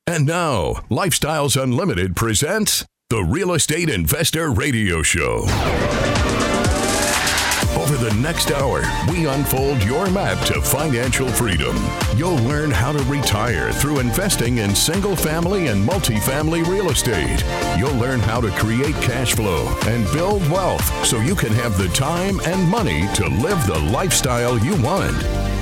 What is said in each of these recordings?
And now, Lifestyles Unlimited presents the Real Estate Investor Radio Show. Over the next hour, we unfold your map to financial freedom. You'll learn how to retire through investing in single-family and multifamily real estate. You'll learn how to create cash flow and build wealth so you can have the time and money to live the lifestyle you want.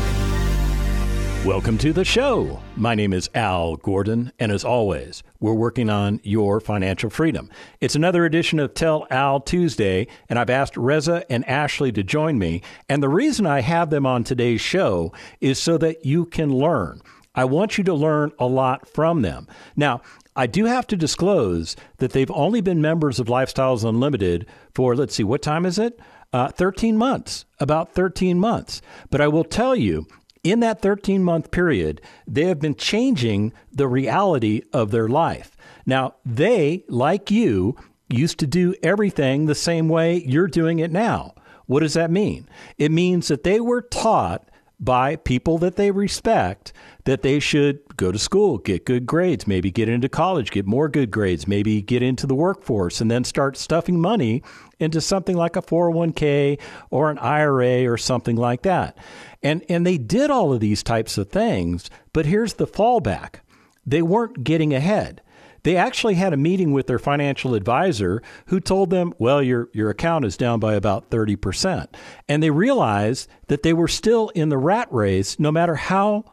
Welcome to the show. My name is Al Gordon, and as always, we're working on your financial freedom. It's another edition of Tell Al Tuesday, and I've asked Reza and Ashley to join me. And the reason I have them on today's show is so that you can learn. I want you to learn a lot from them. Now, I do have to disclose that they've only been members of Lifestyles Unlimited for, let's see, what time is it? 13 months, about 13 months. But I will tell you, in that 13-month period, they have been changing the reality of their life. Now, they, like you, used to do everything the same way you're doing it now. What does that mean? It means that they were taught by people that they respect that they should go to school, get good grades, maybe get into college, get more good grades, maybe get into the workforce, and then start stuffing money into something like a 401k or an IRA or something like that. And they did all of these types of things, but here's the fallback. They weren't getting ahead. They actually had a meeting with their financial advisor who told them, well, your account is down by about 30%. And they realized that they were still in the rat race no matter how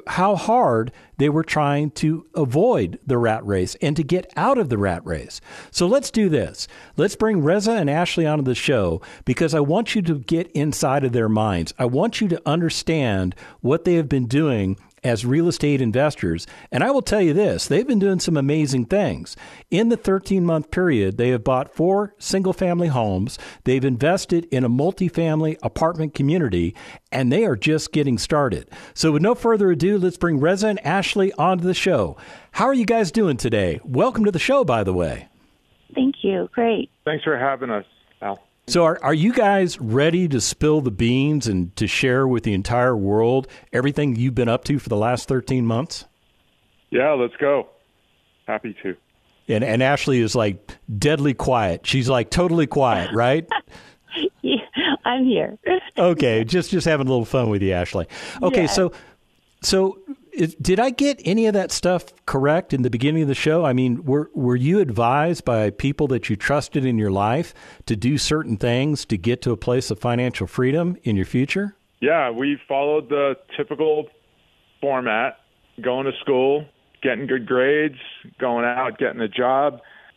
hard they were trying to avoid the rat race and to get out of the rat race. So let's do this. Let's bring Reza and Ashley onto the show because I want you to get inside of their minds. I want you to understand what they have been doing as real estate investors. And I will tell you this, they've been doing some amazing things. In the 13-month period, they have bought 4 single-family homes. They've invested in a multifamily apartment community, and they are just getting started. So with no further ado, let's bring Reza and Ashley onto the show. How are you guys doing today? Welcome to the show, by the way. Thank you. Great. Thanks for having us, Al. So are you guys ready to spill the beans and to share with the entire world everything you've been up to for the last 13 months? Yeah, let's go. Happy to. And Ashley is like deadly quiet. She's like totally quiet, right? Yeah, I'm here. Okay, just having a little fun with you, Ashley. Okay, Yeah. So did I get any of that stuff correct in the beginning of the show? I mean, were you advised by people that you trusted in your life to do certain things to get to a place of financial freedom in your future? Yeah, we followed the typical format, going to school, getting good grades, going out, getting a job,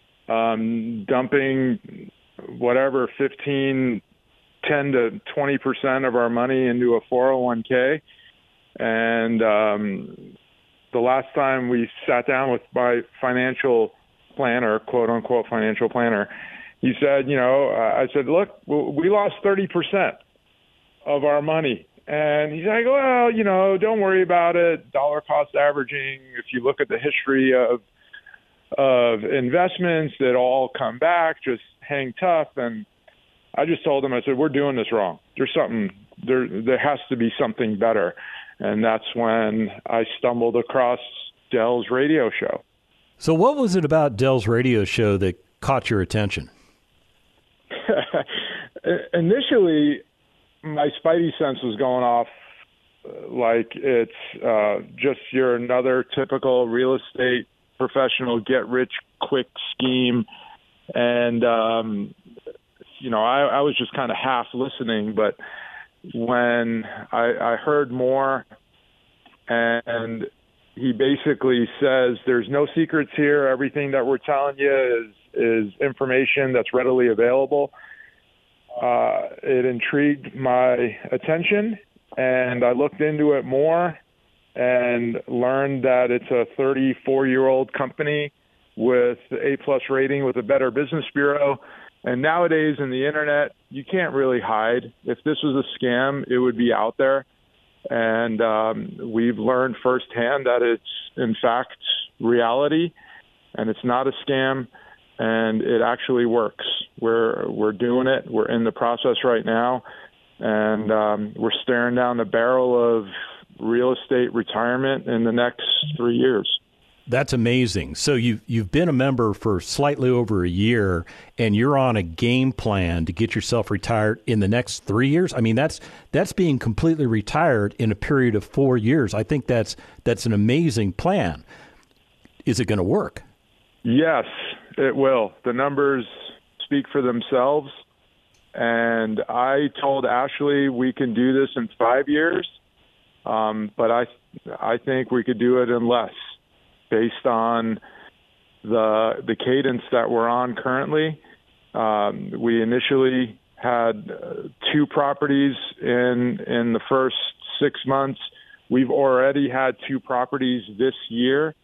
dumping whatever 10 to 20% of our money into a 401k. And the last time we sat down with my financial planner, quote unquote financial planner, he said, I said, look, we lost 30% of our money. And he's like, well, don't worry about it. Dollar cost averaging. If you look at the history of investments that all come back, just hang tough. And I just told him, I said, we're doing this wrong. There has to be something better. And that's when I stumbled across Dell's radio show. So what was it about Dell's radio show that caught your attention? Initially, my spidey sense was going off like it's just you're another typical real estate professional get-rich-quick scheme. And, I was just kind of half listening, but when I heard more, and he basically says there's no secrets here. Everything that we're telling you is information that's readily available. It intrigued my attention, and I looked into it more and learned that it's a 34-year-old company with A+ rating with a Better Business Bureau. And nowadays in the internet, you can't really hide. If this was a scam, it would be out there. And we've learned firsthand that it's, in fact, reality, and it's not a scam, and it actually works. We're doing it. We're in the process right now, and we're staring down the barrel of real estate retirement in the next 3 years. That's amazing. So you've been a member for slightly over a year, and you're on a game plan to get yourself retired in the next 3 years. I mean, that's being completely retired in a period of 4 years. I think that's an amazing plan. Is it going to work? Yes, it will. The numbers speak for themselves. And I told Ashley we can do this in 5 years, but I think we could do it in less, based on the cadence that we're on currently. We initially had 2 properties in the first 6 months. We've already had 2 properties this year,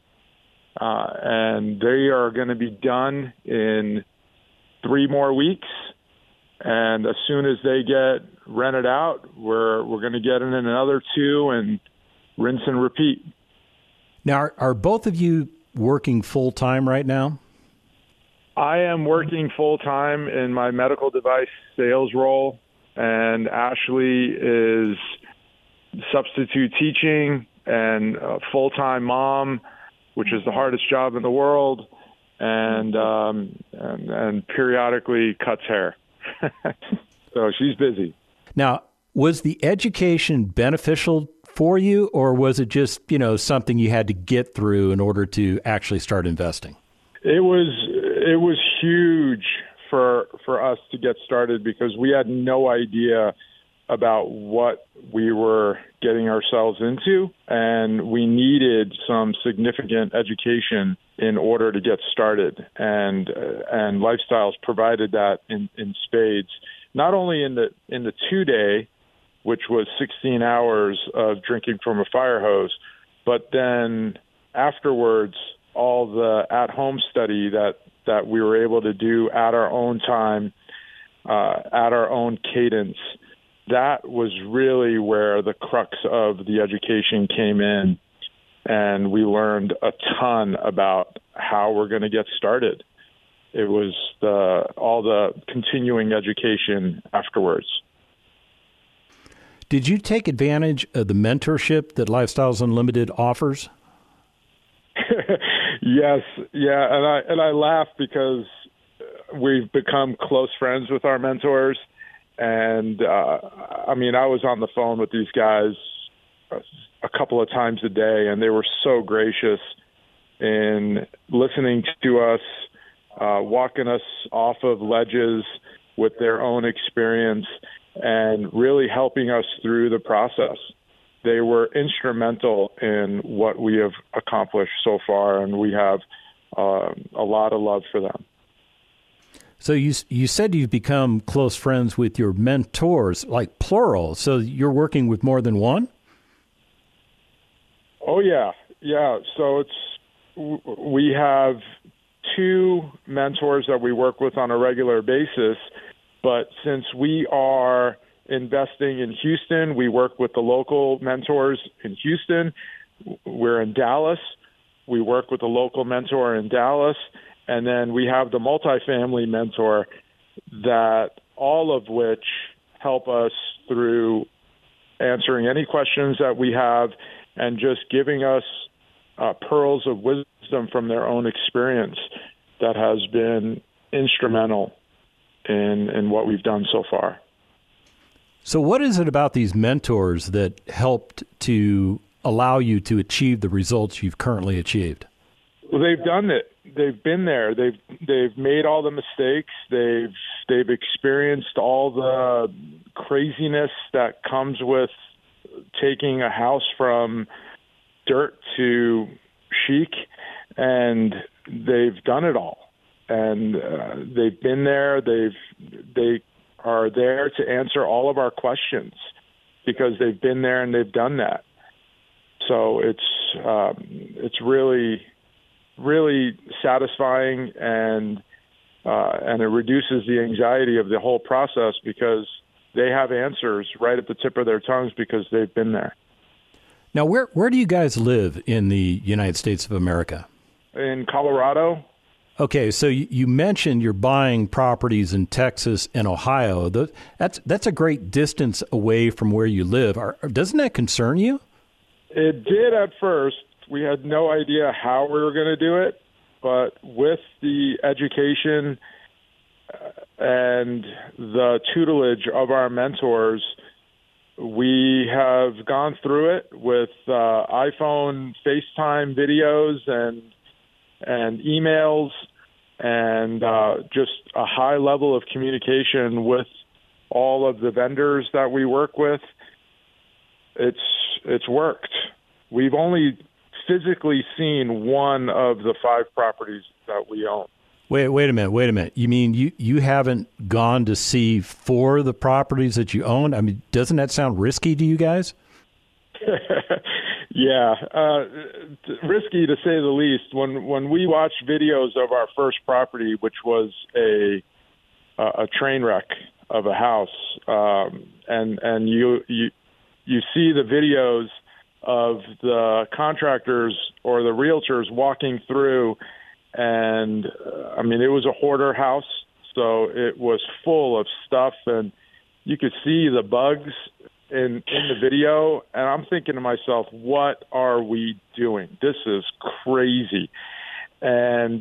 and they are going to be done in 3 more weeks. And as soon as they get rented out, we're going to get in another 2 and rinse and repeat. Now, are both of you working full-time right now? I am working full-time in my medical device sales role, and Ashley is substitute teaching and a full-time mom, which is the hardest job in the world, and periodically cuts hair. So she's busy. Now, was the education beneficial for you, or was it just, something you had to get through in order to actually start investing? It was huge for us to get started, because we had no idea about what we were getting ourselves into, and we needed some significant education in order to get started. And Lifestyles provided that in spades, not only in the 2-day, which was 16 hours of drinking from a fire hose, but then afterwards, all the at-home study that we were able to do at our own time, at our own cadence. That was really where the crux of the education came in, and we learned a ton about how we're going to get started. It was all the continuing education afterwards. Did you take advantage of the mentorship that Lifestyles Unlimited offers? Yes, yeah, and I laugh because we've become close friends with our mentors, and I was on the phone with these guys a couple of times a day, and they were so gracious in listening to us, walking us off of ledges with their own experience, and really helping us through the process. They were instrumental in what we have accomplished so far, and we have a lot of love for them. So you said you've become close friends with your mentors, like plural. So you're working with more than one? Oh, yeah. So we have 2 mentors that we work with on a regular basis, but since we are investing in Houston, we work with the local mentors in Houston. We're in Dallas. We work with the local mentor in Dallas. And then we have the multifamily mentor, that all of which help us through answering any questions that we have and just giving us pearls of wisdom from their own experience that has been instrumental in what we've done so far. So what is it about these mentors that helped to allow you to achieve the results you've currently achieved? Well, they've done it. They've been there. They've made all the mistakes. They've experienced all the craziness that comes with taking a house from dirt to chic, and they've done it all. And they've been there. They are there to answer all of our questions because they've been there and they've done that. So it's really, really satisfying, and it reduces the anxiety of the whole process because they have answers right at the tip of their tongues because they've been there. Now, where do you guys live in the United States of America? In Colorado. Okay, so you mentioned you're buying properties in Texas and Ohio. That's a great distance away from where you live. Doesn't that concern you? It did at first We had no idea how we were going to do it, but with the education and the tutelage of our mentors, we have gone through it with iPhone FaceTime videos and emails and just a high level of communication with all of the vendors that we work with. It's worked. We've only physically seen one of the 5 properties that we own. Wait a minute. You mean you haven't gone to see 4 of the properties that you own? I mean, doesn't that sound risky to you guys? Yeah, risky to say the least. When we watched videos of our first property, which was a train wreck of a house, and you see the videos of the contractors or the realtors walking through, and I mean, it was a hoarder house, so it was full of stuff, and you could see the bugs in the video, and I'm thinking to myself, what are we doing? This is crazy. And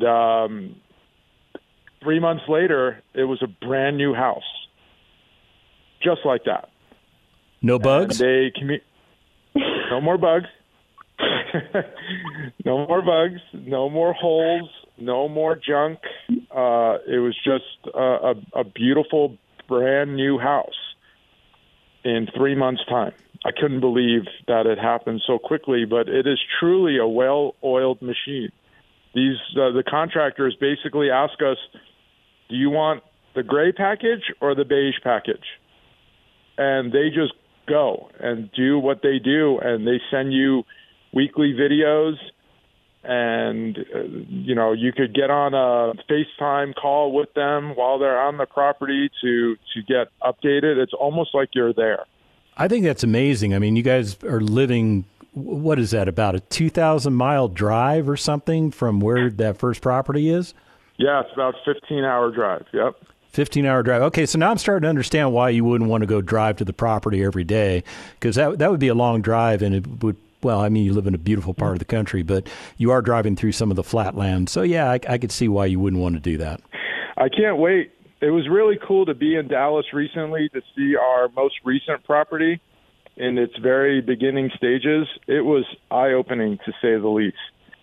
3 months later, it was a brand new house, just like that. No bugs? No more bugs. No more bugs. No more holes. No more junk. It was just a beautiful, brand new house in 3 months' time. I couldn't believe that it happened so quickly, but it is truly a well-oiled machine. The contractors basically ask us, do you want the gray package or the beige package? And they just go and do what they do, and they send you weekly videos, and you could get on a FaceTime call with them while they're on the property to get updated. It's almost like you're there. I think that's amazing. I mean, you guys are living, what is that, about a 2,000-mile drive or something from where that first property is? Yeah, it's about a 15-hour drive, yep. 15-hour drive. Okay, so now I'm starting to understand why you wouldn't want to go drive to the property every day, because that would be a long drive, and it would, well, I mean, you live in a beautiful part of the country, but you are driving through some of the flatland. So, yeah, I could see why you wouldn't want to do that. I can't wait. It was really cool to be in Dallas recently to see our most recent property in its very beginning stages. It was eye-opening, to say the least.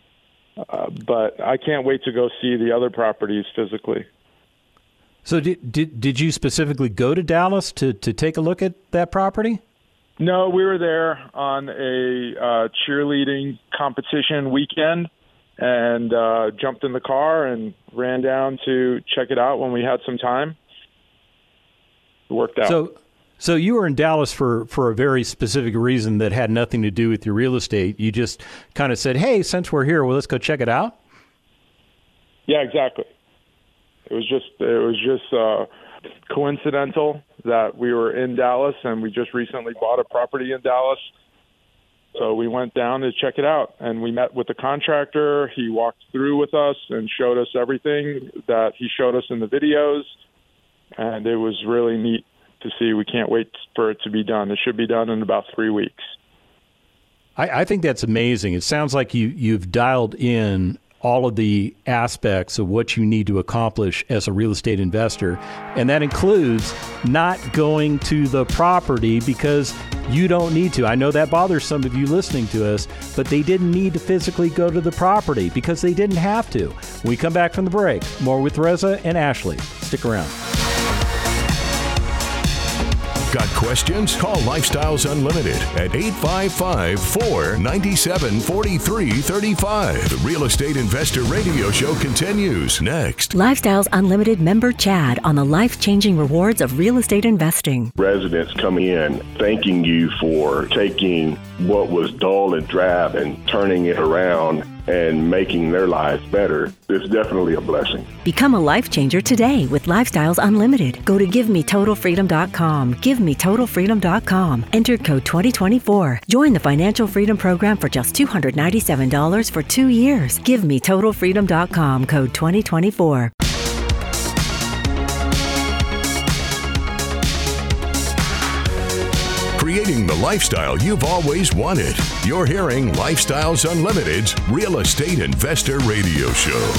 But I can't wait to go see the other properties physically. So did you specifically go to Dallas to take a look at that property? No, we were there on a cheerleading competition weekend and jumped in the car and ran down to check it out when we had some time. It worked out. So you were in Dallas for a very specific reason that had nothing to do with your real estate. You just kind of said, hey, since we're here, well, let's go check it out? Yeah, exactly. It was just coincidental that we were in Dallas, and we just recently bought a property in Dallas. So we went down to check it out, and we met with the contractor. He walked through with us and showed us everything that he showed us in the videos, and it was really neat to see. We can't wait for it to be done. It should be done in about 3 weeks. I think that's amazing. It sounds like you've dialed in all of the aspects of what you need to accomplish as a real estate investor. And that includes not going to the property because you don't need to. I know that bothers some of you listening to us, but they didn't need to physically go to the property because they didn't have to. When we come back from the break, more with Reza and Ashley. Stick around. Got questions? Call Lifestyles Unlimited at 855-497-4335. The Real Estate Investor Radio Show continues next. Lifestyles Unlimited member Chad on the life-changing rewards of real estate investing. Residents come in thanking you for taking what was dull and drab and turning it around and making their lives better. It's definitely a blessing. Become a life changer today with Lifestyles Unlimited. Go to GiveMeTotalFreedom.com. GiveMeTotalFreedom.com. Enter code 2024. Join the Financial Freedom Program for just $297 for 2 years. GiveMeTotalFreedom.com. Code 2024. creating the lifestyle you've always wanted. You're hearing Lifestyles Unlimited's Real Estate Investor Radio Show.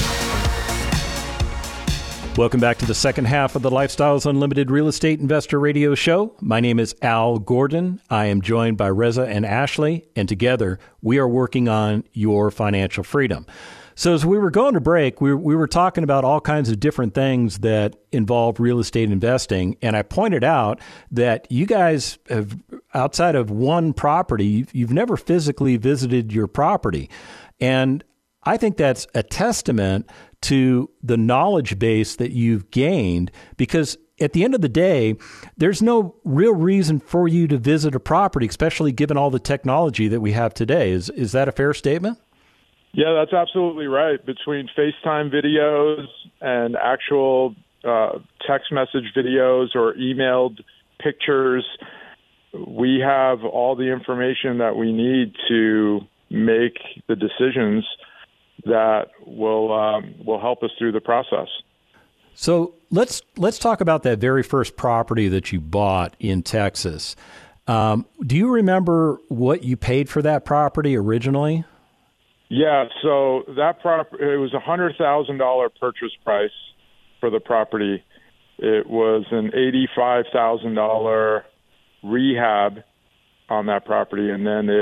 Welcome back to the second half of the Lifestyles Unlimited Real Estate Investor Radio Show. My name is Al Gordon. I am joined by Reza and Ashley, and together we are working on your financial freedom. So as we were going to break, we were talking about all kinds of different things that involve real estate investing, and I pointed out that you guys have, outside of one property, you've never physically visited your property. And I think that's a testament to the knowledge base that you've gained, because at the end of the day, there's no real reason for you to visit a property, especially given all the technology that we have today. Is that a fair statement? Yeah, that's absolutely right. Between FaceTime videos and actual text message videos or emailed pictures, we have all the information that we need to make the decisions that will help us through the process. So let's talk about that very first property that you bought in Texas. Do you remember what you paid for that property originally? Yeah, so that property, it was a $100,000 purchase price for the property. It was an $85,000 rehab on that property, and then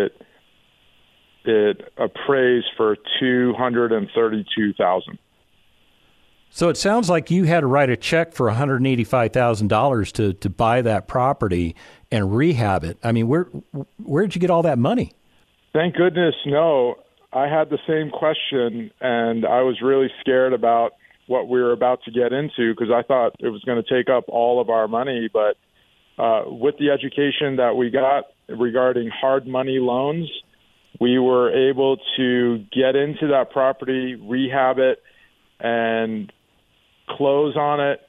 it appraised for $232,000. So it sounds like you had to write a check for $185,000 to buy that property and rehab it. I mean, where did you get all that money? Thank goodness, no. I had the same question, and I was really scared about what we were about to get into because I thought it was going to take up all of our money. But with the education that we got regarding hard money loans, we were able to get into that property, rehab it, and close on it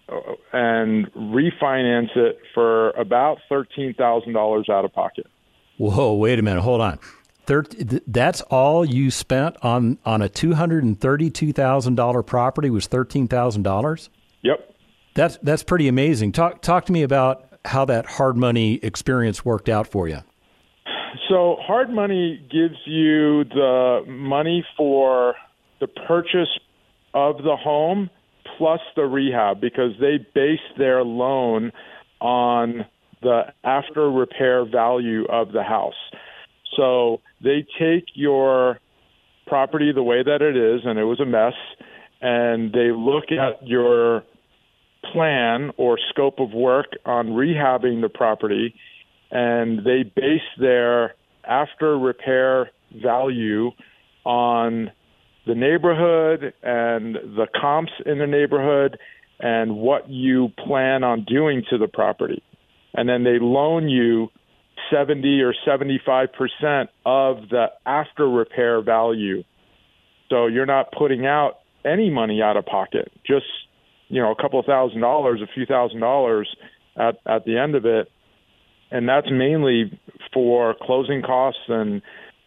and refinance it for about $13,000 out of pocket. Whoa, wait a minute. Hold on. That's all you spent on a $232,000 property was $13,000? Yep. That's pretty amazing. Talk to me about how that hard money experience worked out for you. So hard money gives you the money for the purchase of the home plus the rehab because they base their loan on the after repair value of the house. So they take your property the way that it is, and it was a mess, and they look at your plan or scope of work on rehabbing the property, and they base their after repair value on the neighborhood and the comps in the neighborhood and what you plan on doing to the property. And then they loan you 70 or 75% of the after repair value. So you're not putting out any money out of pocket, just, a couple of $1,000, a few $1,000 at the end of it. And that's mainly for closing costs and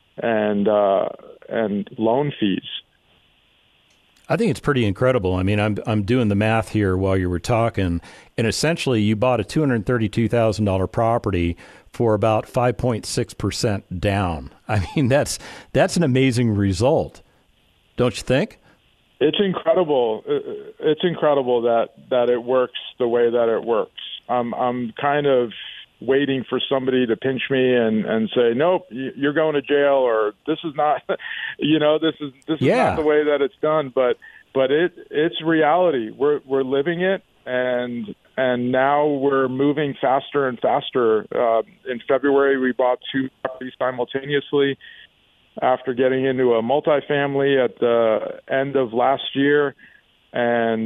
loan fees. I think it's pretty incredible. I mean, I'm doing the math here while you were talking, and essentially you bought a $232,000 property for about 5.6% down. I mean, that's an amazing result, don't you think? It's incredible. It's incredible that it works the way that it works. I'm kind of waiting for somebody to pinch me and say, nope, you're going to jail, or this is not, this is not the way that it's done. But it's reality. We're living it, and now we're moving faster and faster. In February, we bought 2 properties simultaneously after getting into a multifamily at the end of last year, and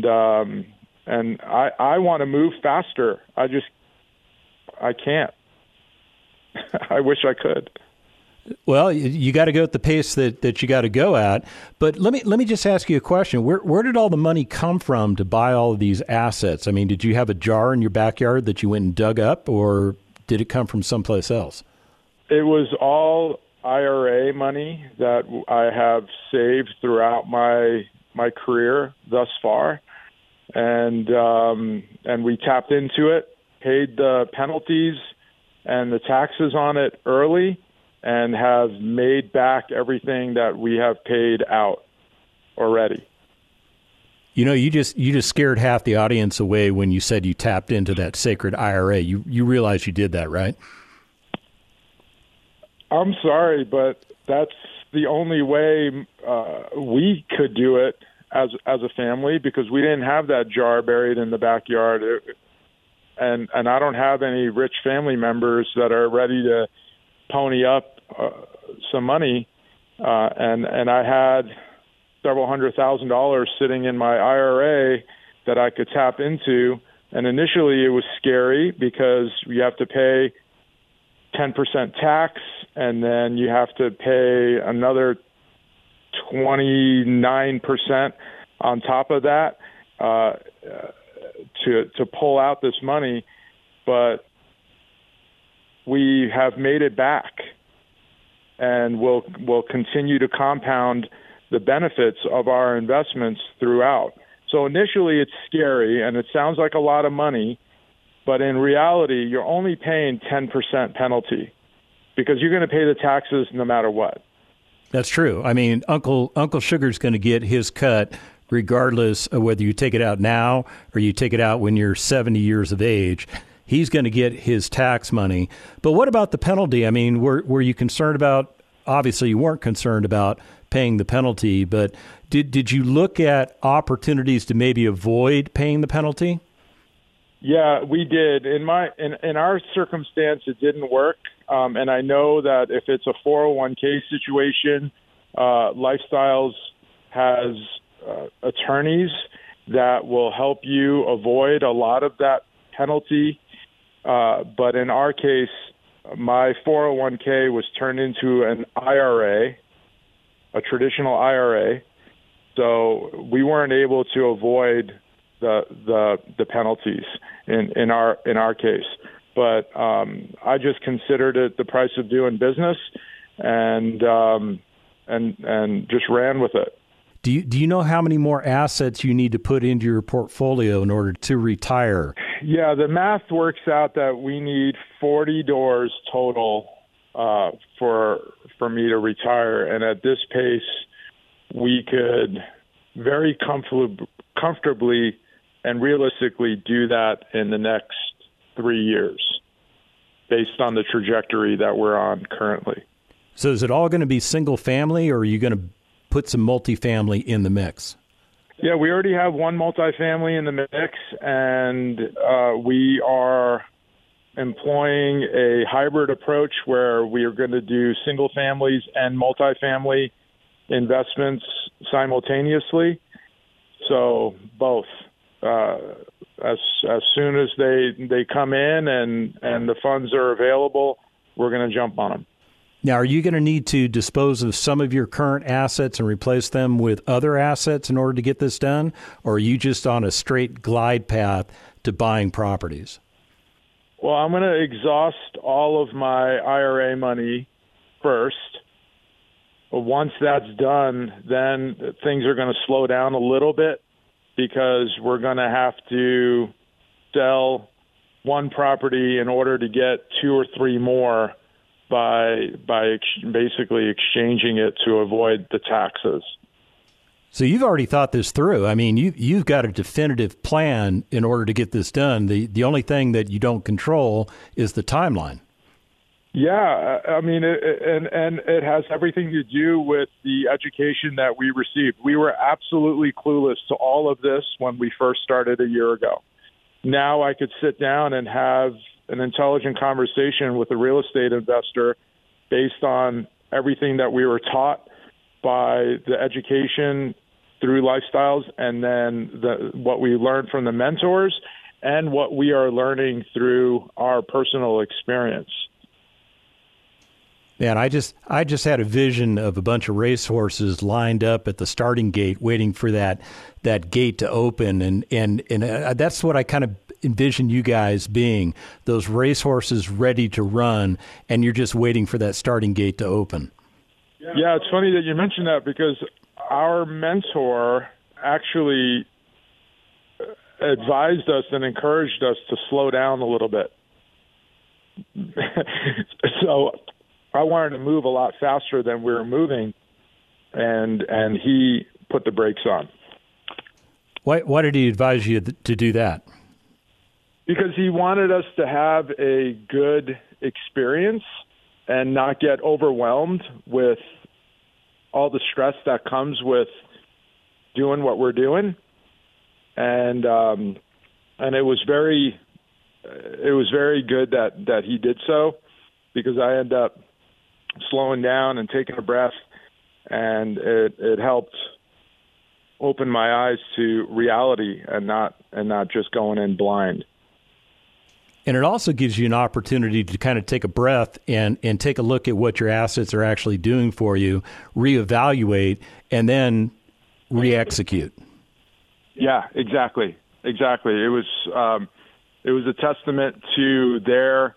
I want to move faster. I can't. I wish I could. Well, you got to go at the pace that you got to go at. But let me just ask you a question. Where did all the money come from to buy all of these assets? I mean, did you have a jar in your backyard that you went and dug up, or did it come from someplace else? It was all IRA money that I have saved throughout my career thus far, and we tapped into it, paid the penalties, and the taxes on it early and have made back everything that we have paid out already. You know, you just scared half the audience away when you said you tapped into that sacred IRA. You realize you did that, right? I'm sorry, but that's the only way we could do it as a family, because we didn't have that jar buried in the backyard, and I don't have any rich family members that are ready to pony up some money, and I had several $100,000 sitting in my IRA that I could tap into, and initially it was scary because you have to pay 10% tax, and then you have to pay another 29% on top of that to pull out this money. But we have made it back, and we'll continue to compound the benefits of our investments throughout. So initially it's scary, and it sounds like a lot of money, but in reality, you're only paying 10% penalty because you're going to pay the taxes no matter what. That's true. I mean, Uncle Sugar's going to get his cut regardless of whether you take it out now or you take it out when you're 70 years of age. He's going to get his tax money. But what about the penalty? I mean, were you concerned about, obviously you weren't concerned about paying the penalty, but did you look at opportunities to maybe avoid paying the penalty? Yeah, we did. In our circumstance, it didn't work. And I know that if it's a 401k situation, Lifestyles has attorneys that will help you avoid a lot of that penalty. But in our case, my 401k was turned into an IRA, a traditional IRA. So we weren't able to avoid the penalties in our case. But I just considered it the price of doing business, and just ran with it. Do you know how many more assets you need to put into your portfolio in order to retire? Yeah, the math works out that we need 40 doors total for me to retire, and at this pace, we could very comfortably and realistically do that in the next 3 years based on the trajectory that we're on currently. So is it all going to be single family, or are you going to put some multifamily in the mix? Yeah, we already have one multifamily in the mix, and we are employing a hybrid approach where we are going to do single families and multifamily investments simultaneously. So both. As soon as they come in and the funds are available, we're going to jump on them. Now, are you going to need to dispose of some of your current assets and replace them with other assets in order to get this done? Or are you just on a straight glide path to buying properties? Well, I'm going to exhaust all of my IRA money first. Once that's done, then things are going to slow down a little bit, because we're going to have to sell one property in order to get 2 or 3 more by basically exchanging it to avoid the taxes. So you've already thought this through. I mean, you've got a definitive plan in order to get this done. The only thing that you don't control is the timeline. Yeah, I mean, it has everything to do with the education that we received. We were absolutely clueless to all of this when we first started a year ago. Now I could sit down and have an intelligent conversation with a real estate investor based on everything that we were taught by the education through Lifestyles, and then what we learned from the mentors and what we are learning through our personal experience. Man, I just had a vision of a bunch of racehorses lined up at the starting gate, waiting for that gate to open, and that's what I kind of envision you guys being, those racehorses ready to run, and you're just waiting for that starting gate to open. Yeah, it's funny that you mentioned that, because our mentor actually advised us and encouraged us to slow down a little bit. So I wanted to move a lot faster than we were moving, and he put the brakes on. Why did he advise you to do that? Because he wanted us to have a good experience and not get overwhelmed with all the stress that comes with doing what we're doing. And it was very good that he did so, because I ended up slowing down and taking a breath, and it helped open my eyes to reality and not just going in blind. And it also gives you an opportunity to kind of take a breath and take a look at what your assets are actually doing for you, reevaluate, and then re-execute. Yeah, exactly. It was a testament to their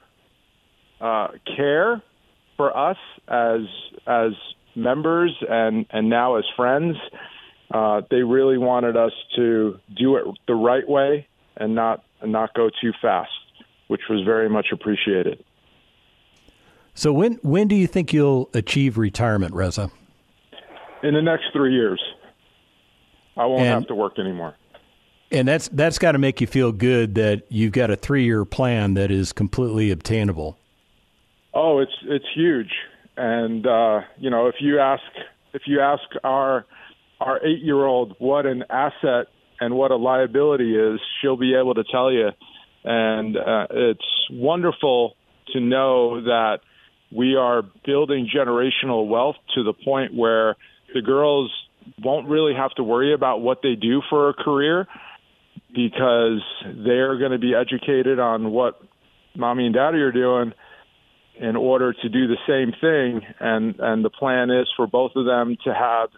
care for us as members and now as friends. They really wanted us to do it the right way and not go too fast, which was very much appreciated. So when do you think you'll achieve retirement, Reza? In the next 3 years. I won't have to work anymore. And that's got to make you feel good that you've got a 3-year plan that is completely obtainable. Oh, it's huge. And if you ask our 8-year-old what an asset and what a liability is, she'll be able to tell you. And it's wonderful to know that we are building generational wealth to the point where the girls won't really have to worry about what they do for a career, because they're going to be educated on what mommy and daddy are doing in order to do the same thing. And the plan is for both of them to have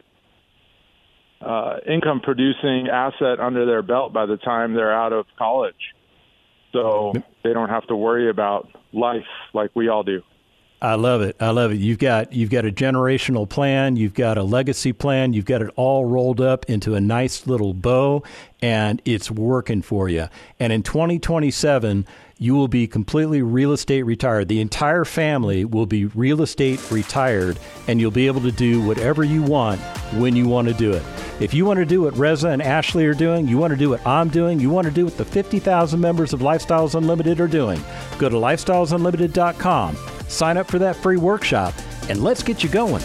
a income producing asset under their belt by the time they're out of college. So they don't have to worry about life like we all do. I love it. You've got a generational plan. You've got a legacy plan. You've got it all rolled up into a nice little bow, and it's working for you. And in 2027, you will be completely real estate retired. The entire family will be real estate retired, and you'll be able to do whatever you want when you want to do it. If you want to do what Reza and Ashley are doing, you want to do what I'm doing, you want to do what the 50,000 members of Lifestyles Unlimited are doing, go to lifestylesunlimited.com. Sign up for that free workshop, and let's get you going.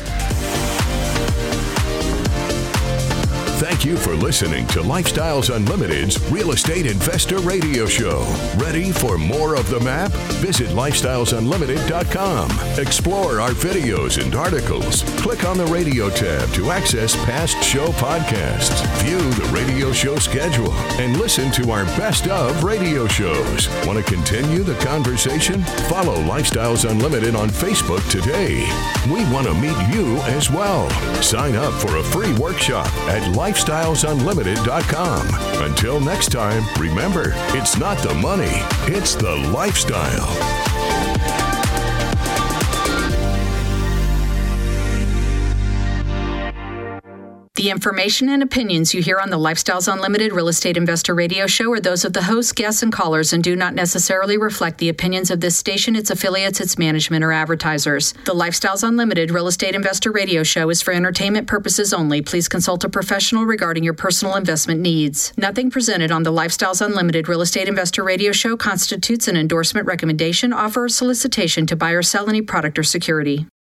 Thank you for listening to Lifestyles Unlimited's Real Estate Investor Radio Show. Ready for more of the map? Visit lifestylesunlimited.com. Explore our videos and articles. Click on the radio tab to access past show podcasts. View the radio show schedule and listen to our best of radio shows. Want to continue the conversation? Follow Lifestyles Unlimited on Facebook today. We want to meet you as well. Sign up for a free workshop at lifestylesunlimited.com. Until next time, remember, it's not the money, it's the lifestyle. The information and opinions you hear on the Lifestyles Unlimited Real Estate Investor Radio Show are those of the hosts, guests, and callers and do not necessarily reflect the opinions of this station, its affiliates, its management, or advertisers. The Lifestyles Unlimited Real Estate Investor Radio Show is for entertainment purposes only. Please consult a professional regarding your personal investment needs. Nothing presented on the Lifestyles Unlimited Real Estate Investor Radio Show constitutes an endorsement, recommendation, offer, or solicitation to buy or sell any product or security.